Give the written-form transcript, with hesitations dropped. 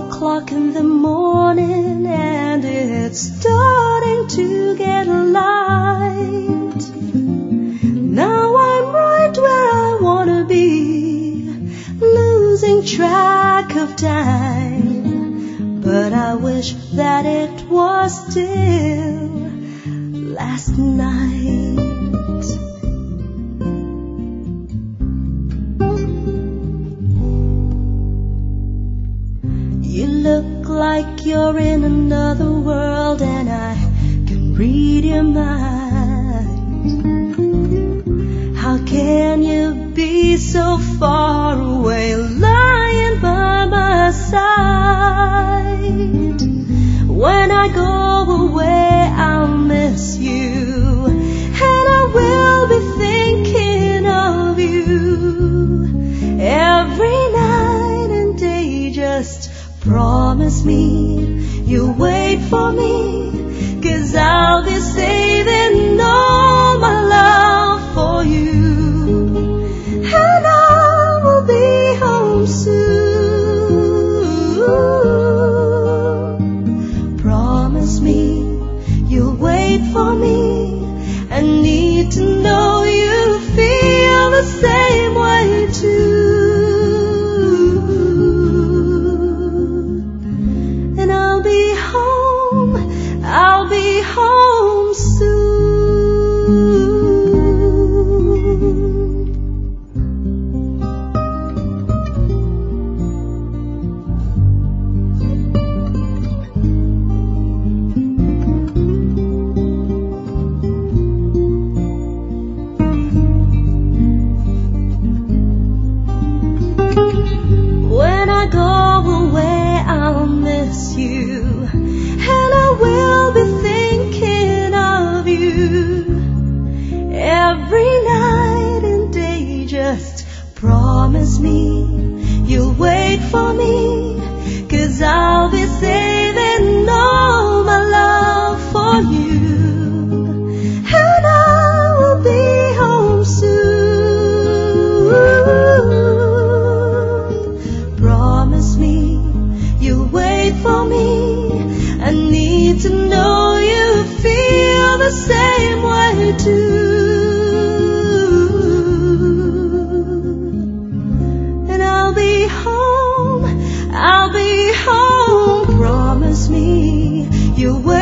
o'clock in the morning and it's starting to get light. Now I'm right where I wanna be, losing track of time. But I wish that it was still last night. You look like you're in another world and I can read your mind. How can you be so far away, lying by my side? When I go away, I'll miss you, and I will be thinking of you every night and day. Just promise me you'll wait for me, 'cause I'll be saving all my love for you, and I will be home soon. Promise me you'll wait for me. I need to know you feel the same way too. I'll be home soon. When I go away, I'll miss you, and I will be thinking of you every night and day. Just promise me you'll wait for me, 'cause I'll be saving all my love for you, and I will be home soon. Promise me you'll wait for me. I need to know you feel the same way too. And I'll be home, promise me you'll wait.